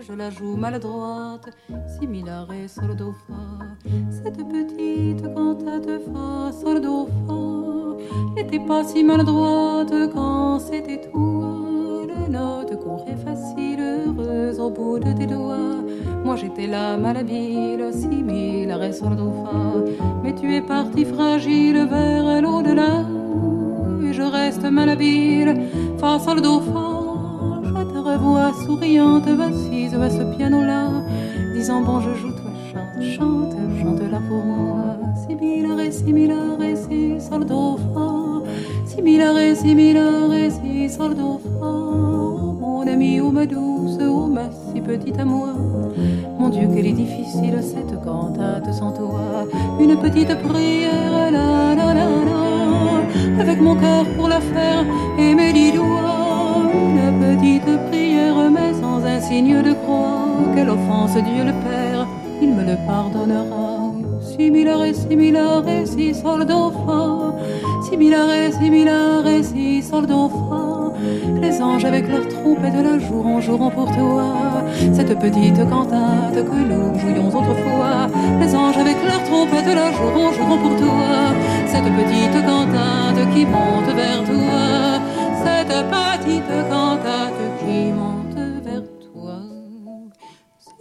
je la joue maladroite, si mi la ré sol do fa. Cette petite cantate fa sol do fa n'était pas si maladroite quand c'était toi. Les notes qu'on fait facile, heureuse au bout de tes doigts. Moi j'étais là malhabile, si mi la ré sol do fa. Mais tu es parti fragile vers l'au-delà. Et je reste malhabile, fa sol do fa. Je te revois souriante, assise à ce piano-là, disant bon je joue, toi chante, chante, chante là pour moi. Si mi la ré, si mi la ré, si sol do fa. Si mi la ré, si mi la ré, si sol do fa. Mon ami, oh ma douce, oh ma si petite à moi. Mon Dieu, qu'elle est difficile cette cantate sans toi. Une petite prière, la la la la, avec mon cœur pour la faire et mes 10 doigts. Une petite prière, mais sans un signe de croix. Quelle offense, Dieu le Père, il me le pardonnera. Si mi la ré, si mi la ré, si sol do fa. Si mi la ré, si mi la ré, si sol do fa. Les anges avec leurs trompettes la joueront pour toi. Cette petite cantate que nous jouions autrefois. Les anges avec leurs trompettes la joueront pour toi.